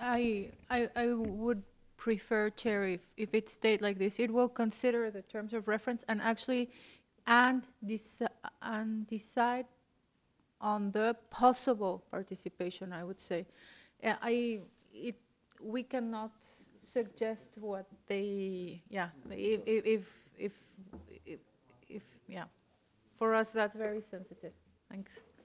I would prefer, Chair, if it stayed like this, it will consider the terms of reference and actually and, and decide on the possible participation, I would say. It, we cannot suggest what they, yeah, if, yeah, for us that's very sensitive. Thanks.